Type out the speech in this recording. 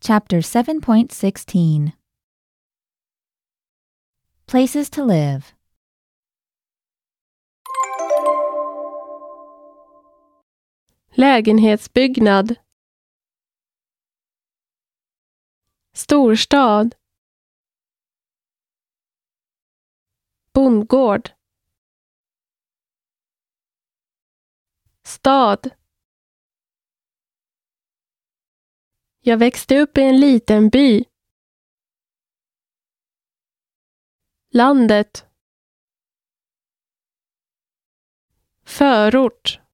Chapter 7.16 Places to live. Lägenhetsbyggnad. Storstad. Bondgård. Stad. Jag växte upp i en liten by. Landet. Förort.